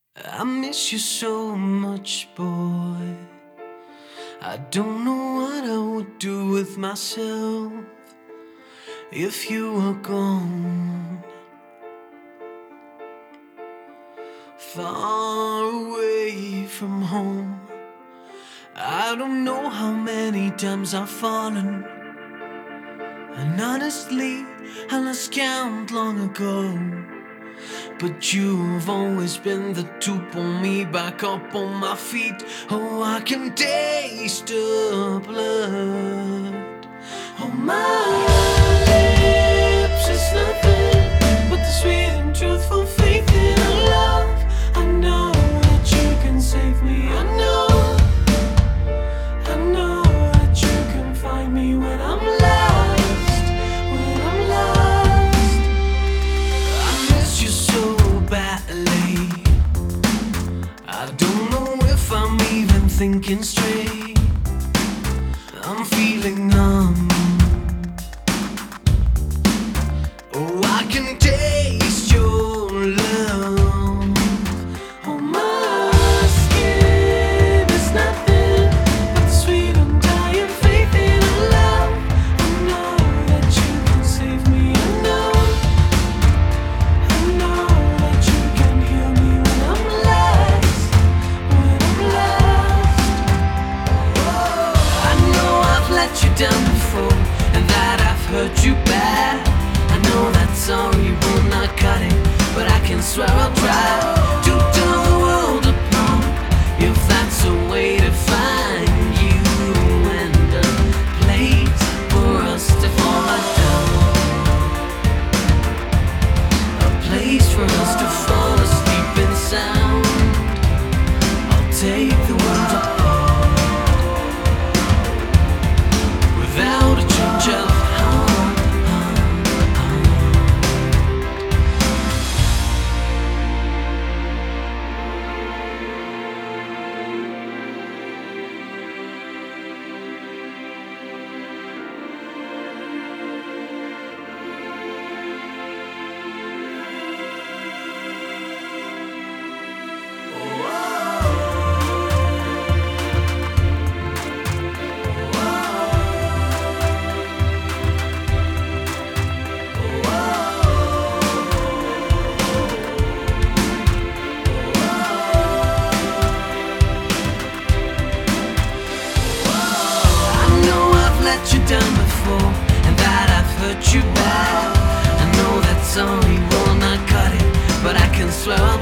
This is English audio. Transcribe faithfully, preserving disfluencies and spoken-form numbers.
I miss you so much, boy. I don't know what I would do with myself if you were gone. Far away from home, I don't know how many times I've fallen, and honestly, I lost count long ago. But you've always been the to pull me back up on my feet. Oh, I can taste the blood on my lips. It's nothing but the sweet and truthful faith in a love. I know that you can save me. I know, I know that you can find me when I'm lost, when I'm lost. I miss you so badly. I don't know if I'm even thinking straight. I'm feeling numb. Oh, I can taste your love on my skin. It's nothing but the sweet undying faith in a love. I know that you can save me. I know, I know that you can heal me when I'm lost, when I'm lost. I know I've let you down before, and that I've hurt you bad. I know that sorry will not cut it, but I can swear I'll try to turn the world apart if that's a way to find you and a place for us to fall down, a place for us to fall asleep in sound. I'll take the world apart without a change of heart. Let you down before, and that I've hurt you bad. I know that sorry will not cut it, but I can swear I'll